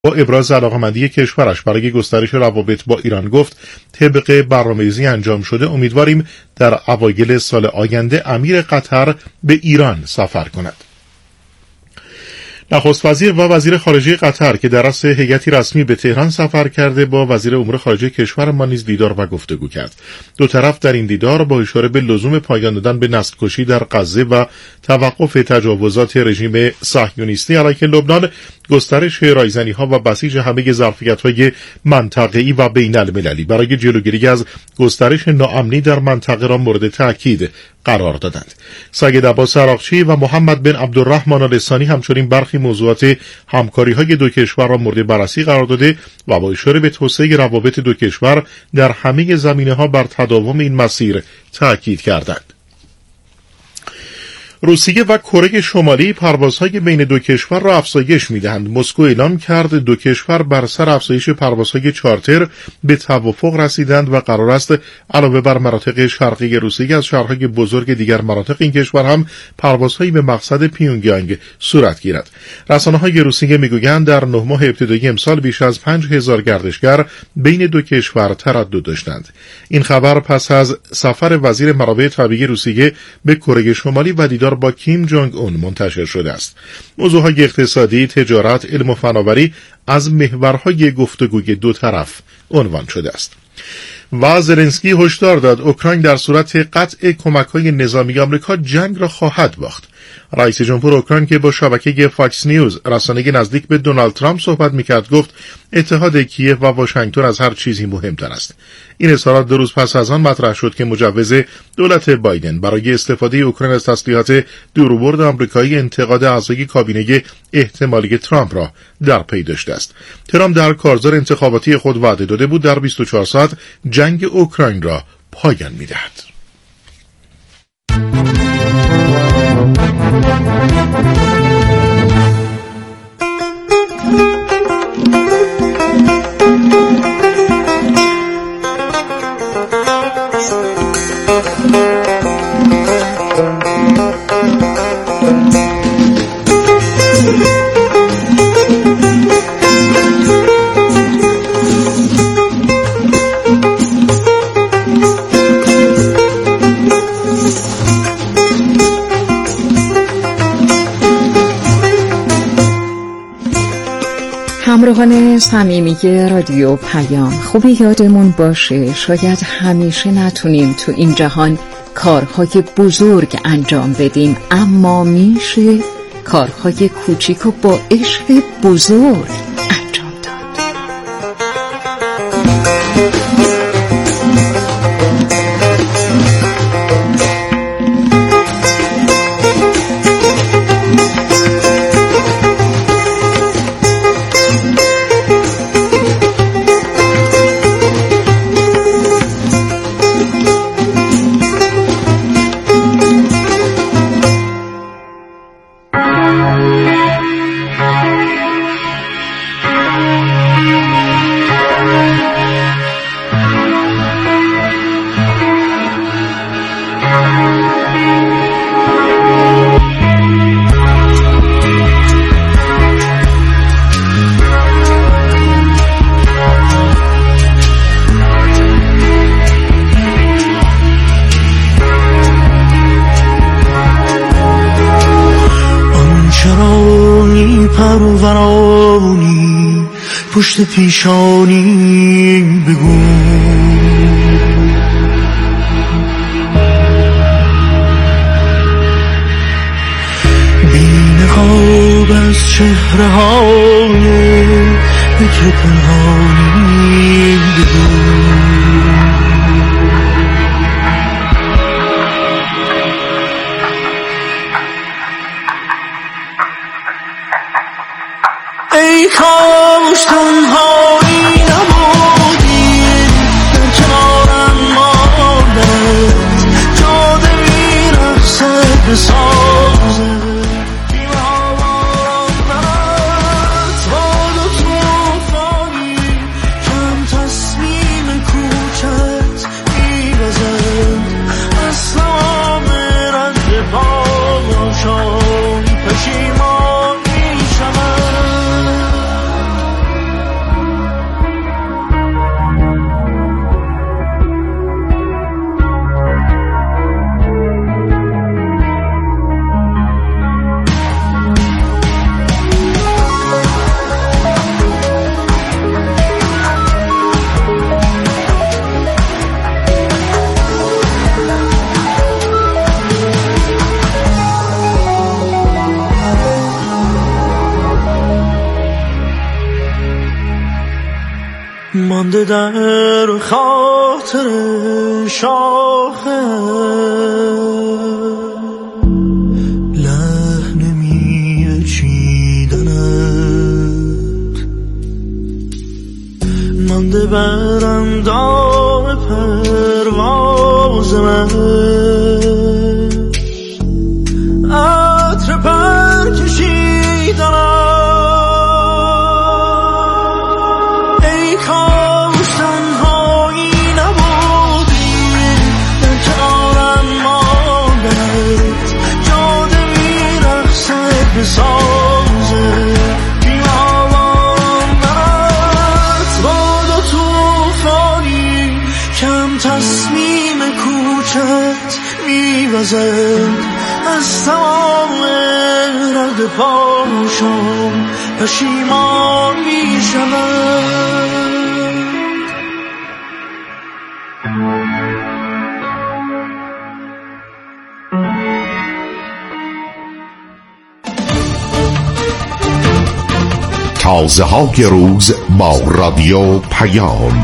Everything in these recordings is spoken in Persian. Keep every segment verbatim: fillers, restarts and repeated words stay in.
با ابراز علاقه‌مندی کشورش برای گسترش روابط با ایران گفت طبق برنامه‌ریزی انجام شده امیدواریم در اوایل سال آینده امیر قطر به ایران سفر کند. نخست وزیر و وزیر خارجه قطر که در رأس هیئتی رسمی به تهران سفر کرده با وزیر امور خارجه کشور ما نیز دیدار و گفتگو کرد. دو طرف در این دیدار با اشاره به لزوم پایان دادن به نسل‌کشی در غزه و توقف تجاوزات رژیم صهیونیستی علیه لبنان، گسترش رایزنی‌ها و بسیج همه ظرفیت‌های منطقه‌ای و بین‌المللی برای جلوگیری از گسترش ناامنی در منطقه را مورد تأکید قرار دادند. سید عباس عراقچی و محمد بن عبدالرحمن آل ثانی همچنین برخی موضوعات همکاری‌های دو کشور را مورد بررسی قرار داده و با اشاره به توسعه روابط دو کشور در همه زمینه‌ها بر تداوم این مسیر تأکید کردند. روسیه و کره شمالی پروازهای بین دو کشور را افزایش می‌دهند. مسکو اعلام کرد دو کشور بر سر افزایش پروازهای چارتر به توافق رسیدند و قرار است علاوه بر مناطق شرقی روسیه از شهرهای بزرگ دیگر مناطق این کشور هم پروازهایی به مقصد پیونگیانگ صورت گیرد. رسانه‌های روسیه می‌گویند در نه ماه ابتدایی امسال بیش از پنج هزار گردشگر بین دو کشور تردد داشتند. این خبر پس از سفر وزیر منابع طبیعی روسیه به کره شمالی و دیدار با کیم جونگ اون منتشر شده است. موضوعهای اقتصادی، تجارت، علم و فناوری از محورهای گفتگوی دو طرف عنوان شده است. و زلنسکی هشدار داد اوکراین در صورت قطع کمک‌های نظامی آمریکا جنگ را خواهد باخت. رئیس جمهور اوکراین که با شبکه فاکس نیوز رسانه نزدیک به دونالد ترامپ صحبت می‌کرد گفت اتحاد کیف و واشنگتن از هر چیزی مهمتر است. این اظهارات دو روز پس از آن مطرح شد که مجوز دولت بایدن برای استفاده اوکراین از تسلیحات دوربرد آمریکایی انتقاد اعضای کابینه احتمالی ترامپ را در پی داشته است. ترامپ در کارزار انتخاباتی خود وعده داده بود در بیست و چهار ساعت جنگ اوکراین را پایان می‌دهد. همراهان صمیمی رادیو پیام، خوبی یادمون باشه شاید همیشه نتونیم تو این جهان کارهای بزرگ انجام بدیم، اما میشه کارهای کوچیک و با عشق بزرگ انجام داد. پرورانی پشت پیشانی بگو، بی نقاب از چهره های بکر پنهانی بگو. ای کاش تنهایی نبودی در کنارم ماندنت، جاده میرخصد به سازت بیم هوارم برد باد و توفانی کم تصمیم کوچت میوزد از تمام رنج باشم پشیمان میشم. مانده در خاطر شاخه لحن میوه چیدنت مانده بر اندام پرواز من عطر پر کشیدنت سازه بیماران منت باد و توفانی کم تصمیم کوچت میوزد از تمام رد پاشم پشیمان میشود تازه های روز با رادیو پیام.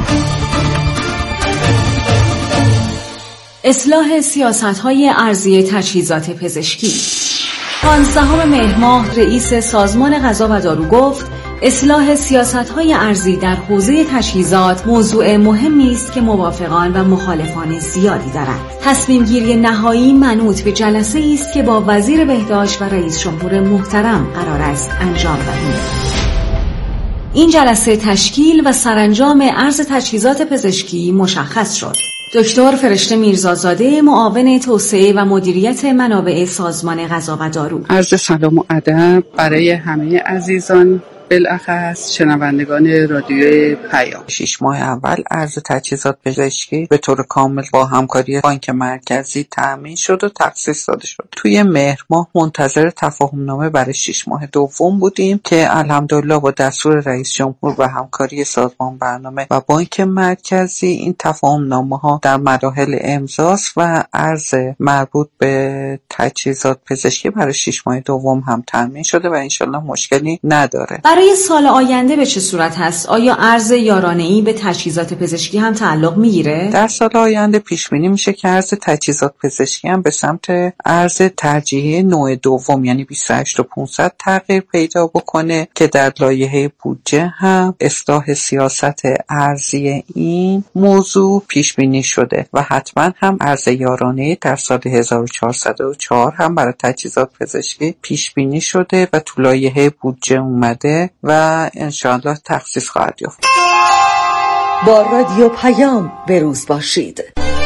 اصلاح سیاست‌های ارضی تجهیزات پزشکی. پانزدهم مهر ماه رئیس سازمان غذا و دارو گفت اصلاح سیاست‌های ارضی در حوزه تجهیزات موضوع مهمی است که موافقان و مخالفان زیادی دارند. تصمیم گیری نهایی منوط به جلسه است که با وزیر بهداشت و رئیس جمهور محترم قرار است انجام دهیم. این جلسه تشکیل و سرانجام ارز تجهیزات پزشکی مشخص شد. دکتر فرشته میرزازاده، معاون توسعه و مدیریت منابع سازمان غذا و دارو. عرض سلام و ادب برای همه عزیزان، بالاخص شنوندگان رادیو پیام. شش ماه اول ارز تجهیزات پزشکی به طور کامل با همکاری بانک مرکزی تامین شد و تخصیص داده شد. توی مهر ماه منتظر تفاهم نامه برای شش ماه دوم بودیم که الحمدلله با دستور رئیس جمهور و همکاری سازمان برنامه و بانک مرکزی این تفاهم نامه ها در مراحل امضاست و ارز مربوط به تجهیزات پزشکی برای شش ماه دوم هم تامین شده و انشالله مشکلی نداره. برای سال آینده به چه صورت هست؟ آیا ارز یارانه‌ای به تجهیزات پزشکی هم تعلق میگیره؟ در سال آینده پیش بینی میشه که ارز تجهیزات پزشکی هم به سمت ارز ترجیحی نوع دوم یعنی بیست و هشت و پانصد تغییر پیدا بکنه که در لایحه بودجه هم اصلاح سیاست ارزی این موضوع پیش بینی شده و حتما هم ارز یارانه‌ای در سال هزار و چهارصد و چهار هم برای تجهیزات پزشکی پیش بینی شده و تو لایحه بودجه اومده و انشاءالله تخصیص خواهد یافت. با رادیو پیام به روز باشید.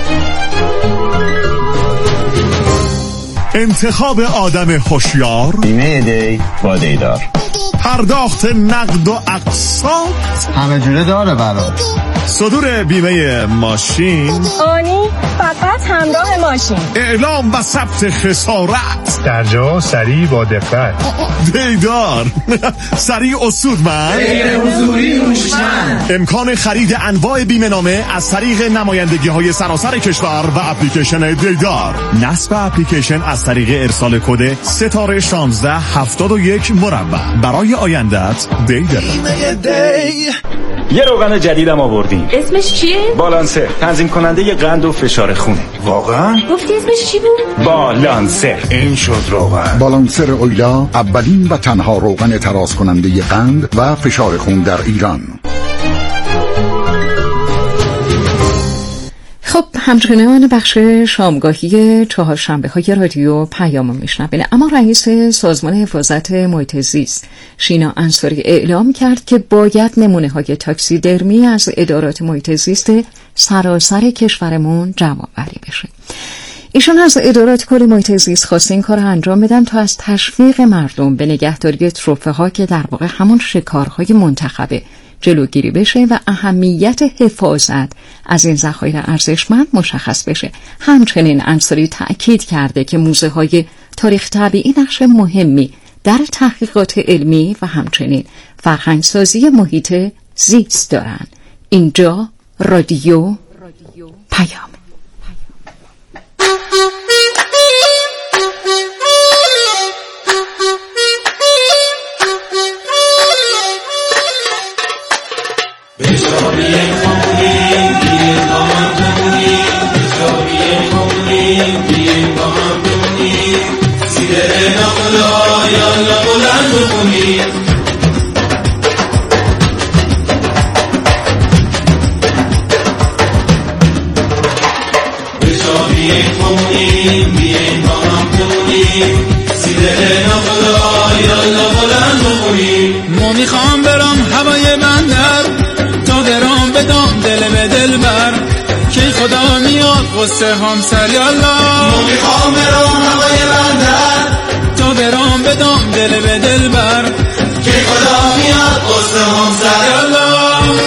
انتخاب آدم هوشیار، بیمه دی با دیدار، پرداخت نقد و اقساط همه جوره داره برات، صدور بیمه ماشین آنی فقط همراه ماشین، اعلام و ثبت خسارت در جا سریع با دقت، دیدار سریع و سودمند، غیر حضوری هوشمند، امکان خرید انواع بیمه نامه از طریق نمایندگی های سراسر کشور و اپلیکیشن دیدار. نصب اپلیکیشن از طریق ارسال کد ستاره شانزده هفتاد و یک مربع. برای آیندت دیدار. یه روغن جدیدم آوردیم. اسمش چیه؟ بالانسر، تنظیم کننده قند و فشار خونه. واقعا؟ گفتی اسمش چی بود؟ بالانسر. این شد روغن. بالانسر اویلا، اولین و تنها روغن تراز کننده قند و فشار خون در ایران. خب همچنان بخش شامگاهی چهارشنبه های رادیو پیام میشنوید. اما رئیس سازمان حفاظت محیط زیست شینا انصاری اعلام کرد که باید نمونه های تاکسی درمی از ادارات محیط زیست سراسر کشورمون جمع آوری بشه. ایشان از ادارات کل محیط زیست خواسته این کار رو انجام بدن تا از تشویق مردم به نگهداری تروفه ها که در واقع همون شکارهای منتخبه جلوگیری بشه و اهمیت حفاظت از این ذخایر ارزشمند مشخص بشه. همچنین انصاری تأکید کرده که موزه های تاریخ طبیعی نقش مهمی در تحقیقات علمی و همچنین فرهنگسازی محیط زیست دارند. اینجا رادیو پیام. بجا حسابی خونین بیاین با هم بمونیم حسابی خونین بیاین با هم بمونیم سیده نخدا یالا بلند بخونیم بیاین خونین بیاین با هم بمونیم سیده نخدا یالا بلند بخونیم ما میخوام برام هوای بندر تا درام بدام دل به دل بر کی خدا میاد قصه همسر یالا ما میخوام برام هوای بندر تا درام بدام دل به دل بر کی خدا میاد قصه همسر یالا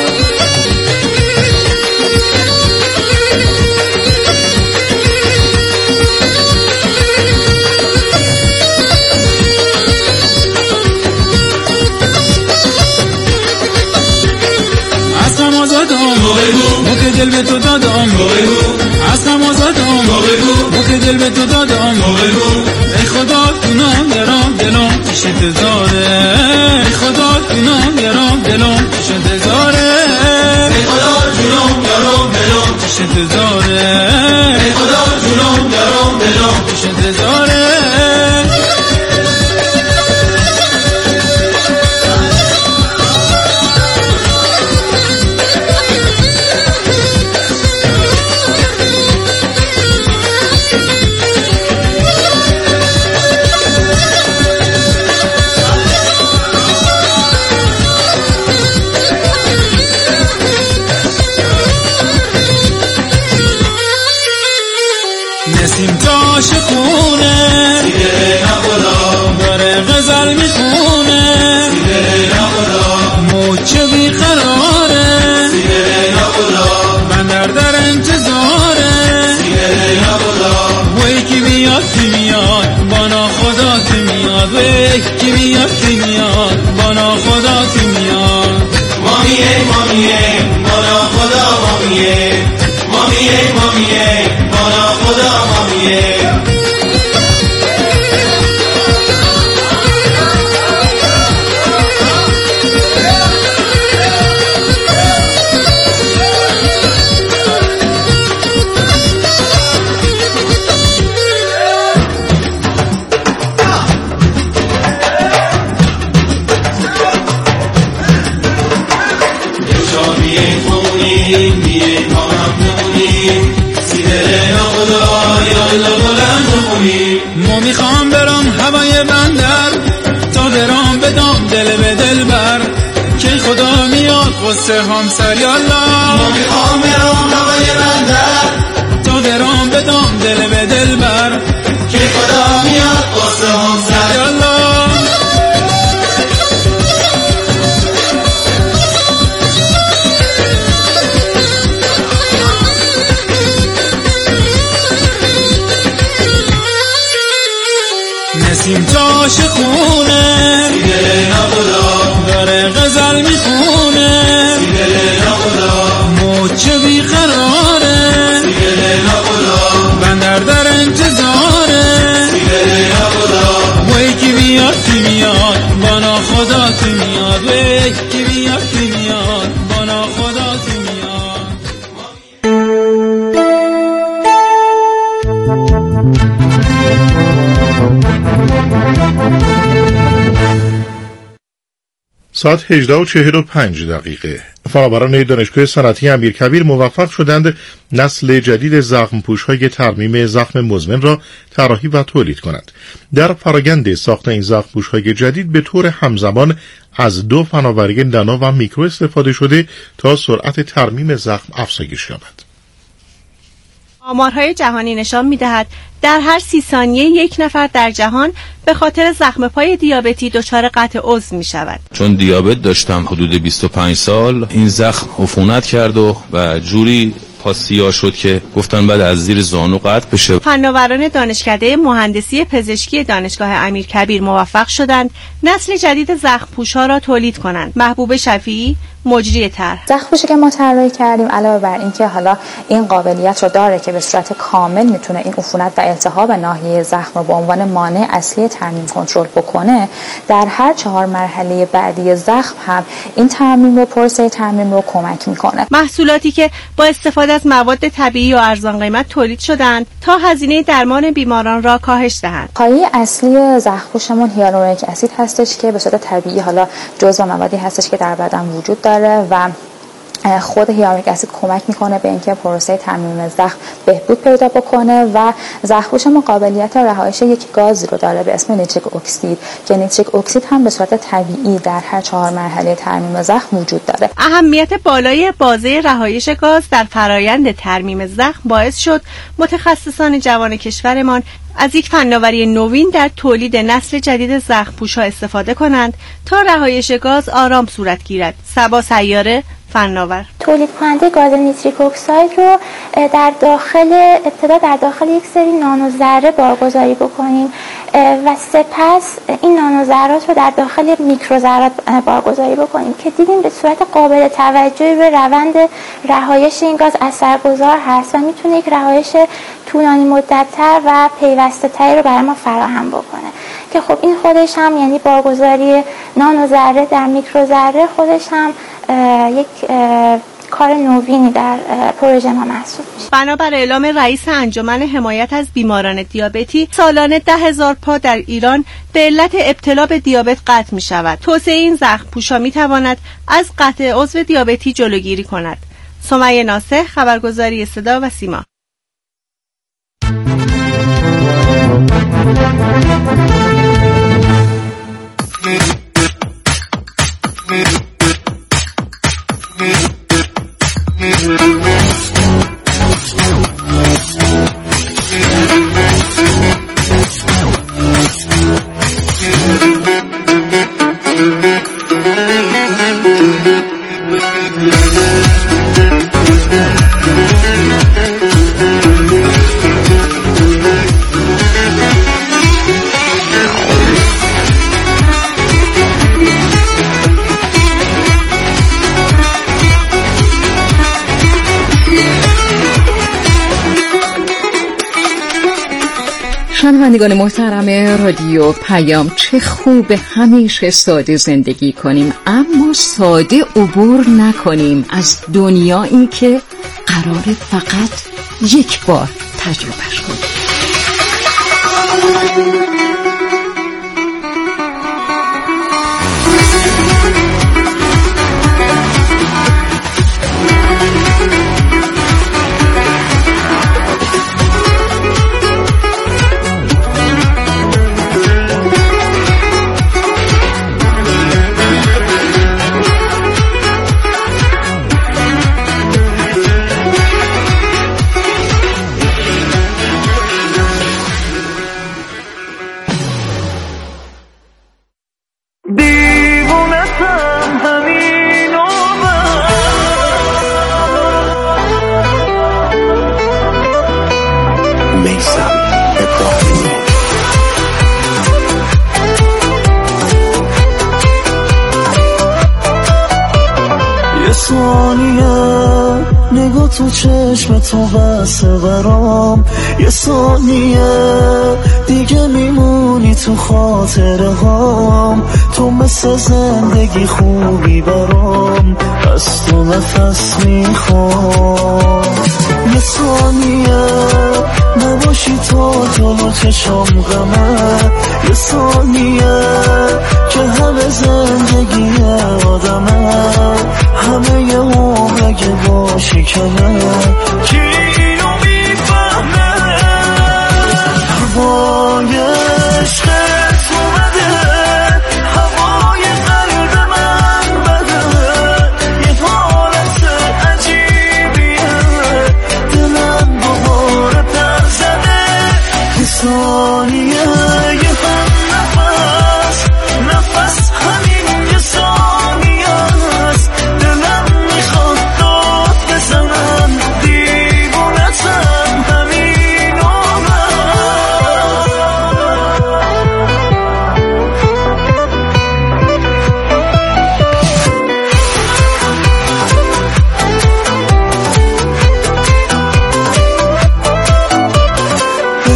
مو که دل به تو دادم از هم آزادم مو که دل به تو دادم ای خدا جونم درام دلم پیش انتظاره ای خدا جونم درام دلم پیش انتظاره ای خدا جونم درام دلم پیش انتظاره ای خدا جونم درام دلم پیش انتظاره نسیم تاش خونه سیده نخدا داره غزل میخونه سیده نخدا موچه بیقراره سیده نخدا بندر در انتظاره سیده نخدا وی کی میاد کی میاد بانا خدا کی میاد وی کی میاد کی میاد بانا خدا کی میاد مامیه مامیه بانا خدا مامیه مامیه مامیه بانا خدا مامیه بیاین خونین بیاین با هم بمونیم سیده نخدا یالا بلند بخونیم ما میخوام برام هوای بندر تا درام بدام دل به دل بر کی خدا میاد قصه همسر یالا ما میخوام برام هوای بندر تا درام بدام دل به دل بر کی خدا میاد قصه همسر یالا نسیم تاش خونه سیده نخدا داره غزل میخونه سیده نخدا موچه بیقراره سیده نخدا بندر در انتظاره سیده نخدا وی کی میاد کی میاد بانا خدا کی میاد وی کی میاد کی میاد بانا خدا کی میاد ساعت هجده و چهل و پنج دقیقه. فناوران دانشگاه صنعتی امیرکبیر موفق شدند نسل جدید زخم‌پوش‌های ترمیم زخم مزمن را طراحی و تولید کنند. در فرآیند ساخت این زخم‌پوش‌های جدید به طور همزمان از دو فناوری نانو و میکرو استفاده شده تا سرعت ترمیم زخم افزایش یابد. آمارهای جهانی نشان می‌دهد در هر سی ثانیه یک نفر در جهان به خاطر زخم پای دیابتی دچار قطع عضو می‌شود. چون دیابت داشتم حدود بیست و پنج سال این زخم عفونت کرد و و جوری پا سیاه شد که گفتن بعد از زیر زانو قطع بشه. فناوران دانشکده مهندسی پزشکی دانشگاه امیرکبیر موفق شدند نسل جدید زخم‌پوش‌ها را تولید کنند. محبوب شفیعی مجری طرح: زخم‌پوشی که ما طراحی کردیم علاوه بر اینکه حالا این قابلیت رو داره که به صورت کامل میتونه این عفونت و التهاب ناحیه زخم رو به عنوان مانع اصلی ترمیم کنترل بکنه، در هر چهار مرحله بعدی زخم هم این ترمیم رو پروسه ترمیم رو کمک میکنه. محصولاتی که با استفاده از مواد طبیعی و ارزان قیمت تولید شدند تا هزینه درمان بیماران را کاهش دهند. پایه اصلی زخم‌پوشمون هیالورونیک اسید هستش که به صورت طبیعی حالا جزء موادی هستش که در بدن وجود داره و خود هیالورونیک اسید کمک میکنه به اینکه پروسه ترمیم زخم بهبود پیدا بکنه و زخم‌پوش ما قابلیت رهایش یک گازی رو داره به اسم نیتریک اکسید که نیتریک اکسید هم به صورت طبیعی در هر چهار مرحله ترمیم زخم وجود داره. اهمیت بالای بازه رهایش گاز در فرایند ترمیم زخم باعث شد متخصصان جوان کشورمان از یک فناوری نوین در تولید نسل جدید زخم‌پوش‌ها استفاده کنند تا رهایش گاز آرام صورت گیرد. صبا سیاره، فناور: تولید کننده گاز نیتریک اکساید رو در داخل ابتدا در داخل یک سری نانو ذره بارگذاری بکنیم و سپس این نانو ذرات رو در داخل میکرو ذرات بارگذاری بکنیم که دیدیم به صورت قابل توجهی به روند رهایش این گاز اثرگذار هست و میتونه یک رهایش طولانی مدت‌تر و پیوسته‌تری رو برای ما فراهم بکنه که خب این خودش هم یعنی بارگذاری نانو ذره در میکرو ذره خودش هم یک کار نوینی در پروژه ما محسوب میشه. بنابر اعلام رئیس انجمن حمایت از بیماران دیابتی سالانه ده هزار پا در ایران به علت ابتلا به دیابت قطع می شود. توسعه این زخم‌پوش‌ها می تواند از قطع عضو دیابتی جلوگیری کند. سمیه ناصح، خبرگزاری صدا و سیما. شنوندگان محترم رادیو پیام، چه خوب همیشه ساده زندگی کنیم اما ساده عبور نکنیم از دنیایی که قراره فقط یک بار تجربهش کنیم. تو چشم تو بسه برام، یه ثانیه دیگه میمونی تو خاطره هام. تو مثل زندگی خوبی برام، از تو نفس میخوام. یه ثانیه نباشی تا جلو چشم غمه، یه ثانیه که همه زندگی آدمه، همه یه عمر اگه باشی کنه کی اینو میفهمه. هوای عشقت اومده، هوای قلب من بده، یه حالت عجیبیه، دلم دوباره پر زده. یه ثانیه یه هم نفس، نفس همین یه ثانیه است،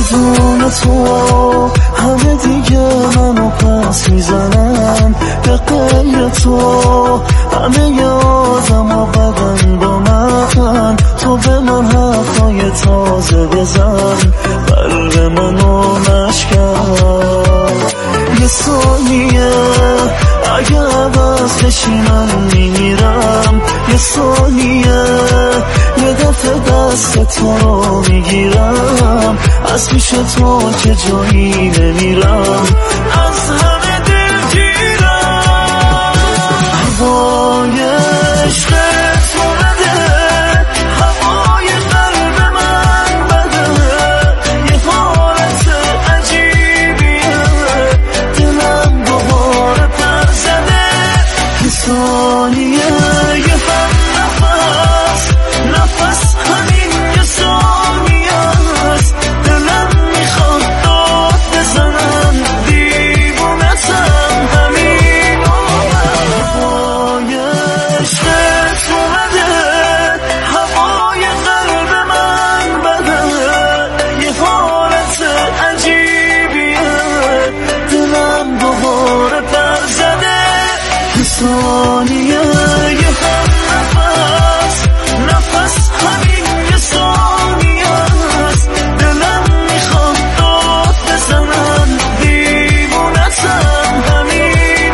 بدون تو همه دیگه منو پس میزنن، به غیر تو همه آدم و بدن با من. تو به من حرفای تازه بزن، قلب منو نشکن. یه ثانیه اگه عوض بشی من میمیرم، یه ثانیه یه دفعه دست تو رو میگیرم، از پیش تو که جایی نمیرم، از همه دلگیرم. هوای عشقت مونده، هوای قلب من بده، یه حالت عجیبیه، دلم دوباره پر زده. یه ثانیه یه هم نفس، نفس همین یه ثانیه است، دلم میخواد داد بزنم، دیوونتم همین هوای عشقت اومده، هوای قلب من بده، یه حالت عجیبیه، دلم دوباره پر زده. یه ثانیه یه هم نفس، نفس همین یه ثانیه است، دلم میخواد داد بزنم، دیوونتم همین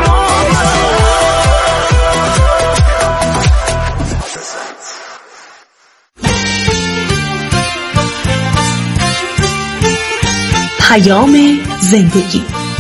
پیام زندگی.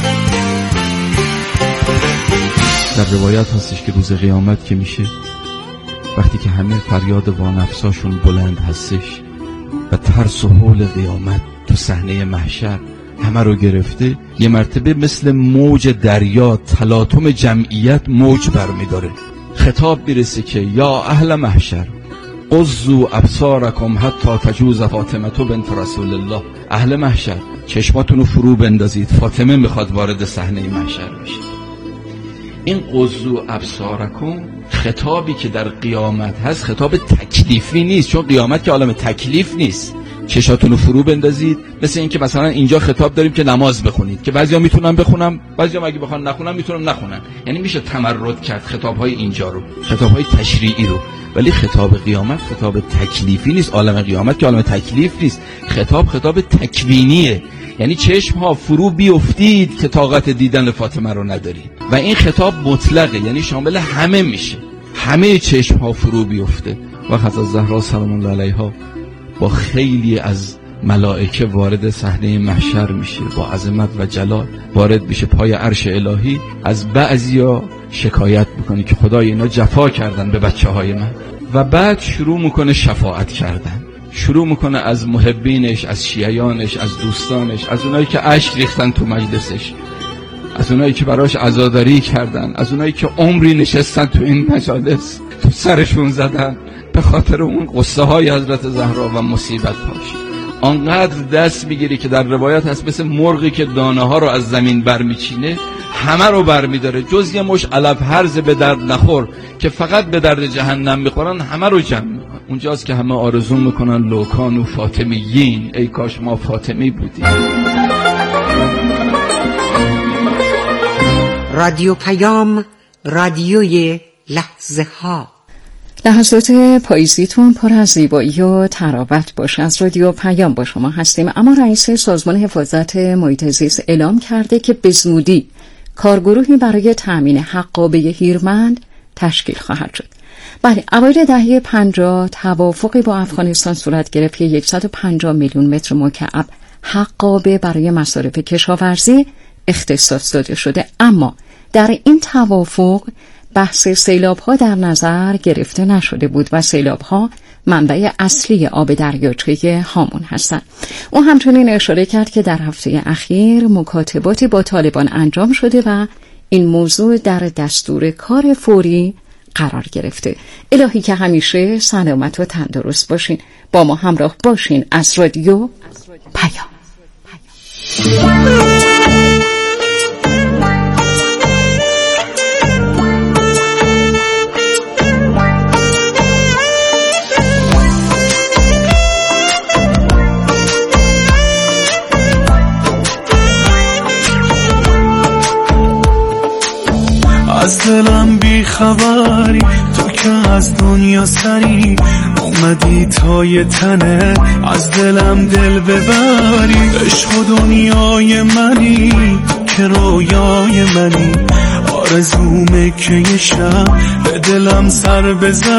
در روایت هستش که روز قیامت که میشه، وقتی که همه فریاد وانفساشون بلند هستش و ترس و هول قیامت تو صحنه محشر همه رو گرفته، یه مرتبه مثل موج دریا تلاطم جمعیت موج برمیداره. خطاب میرسه که یا اهل محشر قضوا ابصارکم حتی تجوز فاطمه بنت رسول الله. اهل محشر چشماتون رو فرو بندازید، فاطمه میخواد وارد صحنه محشر بشه. این قضوا ابصارکم خطابی که در قیامت هست خطاب تکلیفی نیست، چون قیامت که عالم تکلیف نیست. چشاتون رو فرو بندازید، مثل این که مثلا اینجا خطاب داریم که نماز بخونید، که بعضیا میتونن بخونن، بعضیا اگه بخوان نخونن میتونن نخونن، یعنی میشه تمرد کرد خطابهای اینجا رو، خطابهای تشریعی رو. ولی خطاب قیامت خطاب تکلیفی نیست. عالم قیامت که عالم تکلیف نیست، خطاب خطاب تکوینیه، یعنی چشم ها فرو بیفتید که طاقت دیدن فاطمه رو ندارید. و این خطاب مطلقه، یعنی شامل همه میشه، همه چشم ها فرو بیفته. و حضرت زهرا سلام الله علیها با خیلی از ملائکه وارد صحنه محشر میشه، با عظمت و جلال وارد میشه پای عرش الهی. از بعضیا شکایت میکنه که خدای اینا جفا کردن به بچه های من، و بعد شروع میکنه شفاعت کردن، شروع میکنه از محبینش، از شیعیانش، از دوستانش، از اونایی که اشک ریختن تو مجلسش، از اونایی که براش عزاداری کردن، از اونایی که عمری نشستن تو این مجالس تو سرشون زدن به خاطر اون قصه های حضرت زهرا و مصیبت پاشی. آنقدر دست میگیری که در روایت هست مثل مرغی که دانه ها رو از زمین برمیچینه همه رو برمیداره، جز یه مش علف هرز به درد نخور که فقط به درد جهنم میخورن همه رو جمع میکنن. اونجاست که همه آرزو میکنن لوکانو فاطمیین، ای کاش ما فاطمی بودیم. رادیو پیام، رادیوی لحظه ها. لحظات پاییزیتون پر از زیبایی و تراوت باشه. از رادیو پیام با شما هستیم. اما رئیس سازمان حفاظت محیط زیست اعلام کرده که به زودی کارگروهی برای تأمین حقابه هیرمند تشکیل خواهد شد. بله، اوایل دهه پنجاه توافقی با افغانستان صورت گرفت که صد و پنجاه میلیون متر مکعب حقابه برای مصارف کشاورزی اختصاص داده شده، اما در این توافق بحث سیلاب‌ها در نظر گرفته نشده بود و سیلاب‌ها منبع اصلی آب دریاچه هامون هستند. او همچنین اشاره کرد که در هفته اخیر مکاتباتی با طالبان انجام شده و این موضوع در دستور کار فوری قرار گرفته. الهی که همیشه سلامت و تندرست باشین. با ما همراه باشین. از رادیو پیام. خبری، تو که از دنیا سری اومدی تا یه تنه از دلم دل ببری. عشق و دنیای منی، تو که رویای منی، آرزومه که یه شب به دلم سر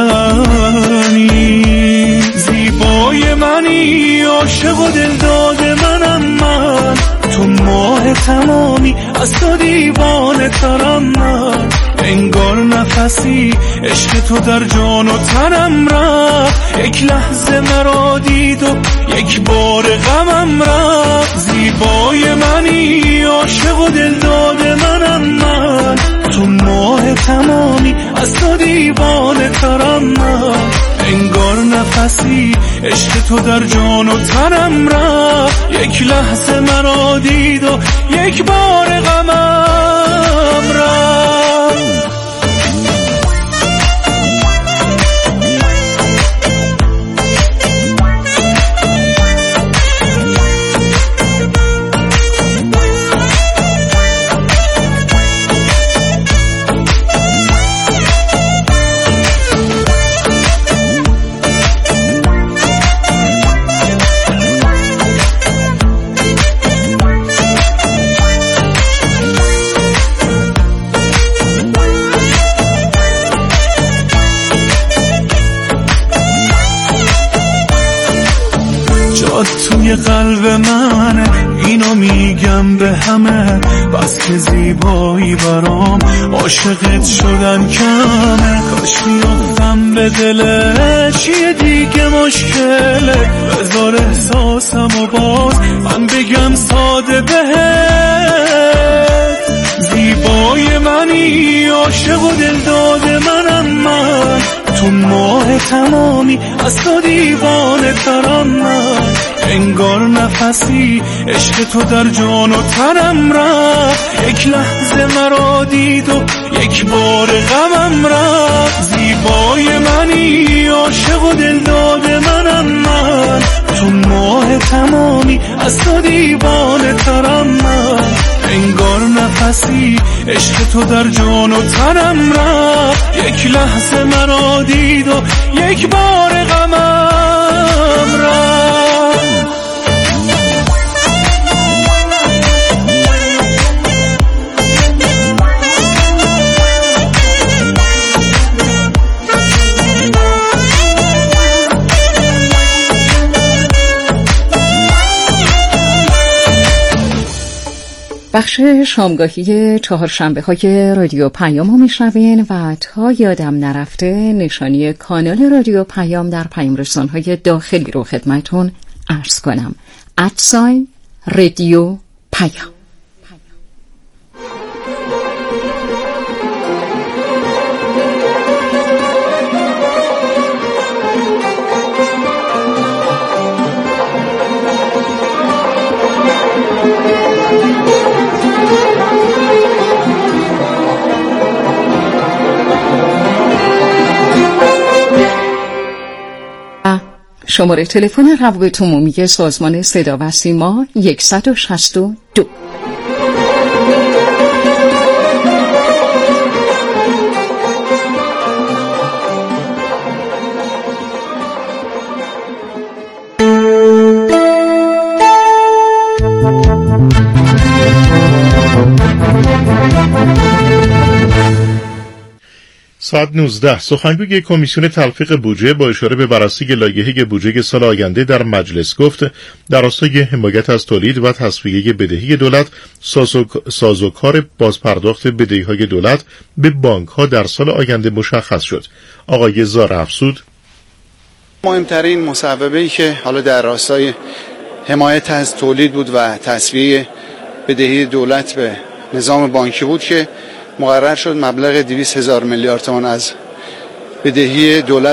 بزنی. زیبای منی، عاشق و دلداد منم من، تو ماه تمامی از تو دیوانه ترم من. انگار نفسی عشق تو در جان و تنم رفت، یک لحظه مرا دید و یک بار غمم رفت. زیبای منی، عاشق و دلداد منم من، تو ماه تمامی از تو دیوانه ترم من. انگار نفسی عشق تو در جان و تنم رفت، یک لحظه مرا دید و یک بار غمم رفت. توی قلب منه، اینو میگم به همه، بس که زیبایی برام عاشقت شدن کمه. کاش میافتم به دله، چیه دیگه مشکله، بذار احساسم و باز من بگم ساده بهت. زیبای منی، عاشق و دلداد منم من، تو ماه تمامی از تو دیوانه ترم من. انگار نفسی عشق تو در جان و تنم رفت، یک لحظه مرا دید و یک بار غمم رفت. زیبای منی، عاشق و دلداد منم من، تو ماه تمامی از تو دیوانه ترم من. انگار نفسی عشق تو در جان و تنم رفت، یک لحظه مرا دید و یک بار غمم رفت. بخش شامگاهی چهارشنبه های رادیو پیام ها میشنوین و تا یادم نرفته نشانی کانال رادیو پیام در پیام رسان های داخلی رو خدمتون عرض کنم. ادساین رادیو پیام. شماره تلفن روابط عمومی سازمان صدا و سیما صد و شصت و دو. ساعت نوزده. سخنگوی کمیسیون تلفیق بودجه با اشاره به بررسی لایحه بودجه سال آینده در مجلس گفت در راستای حمایت از تولید و تسویه بدهی دولت، سازوکار بازپرداخت بدهی‌های دولت به بانک‌ها در سال آینده مشخص شد. آقای زار افسود: مهمترین مصوبه‌ای که حالا در راستای حمایت از تولید بود و تسویه بدهی دولت به نظام بانکی بود که مقرر شد مبلغ دویست هزار میلیارد تومان از بدهی دولت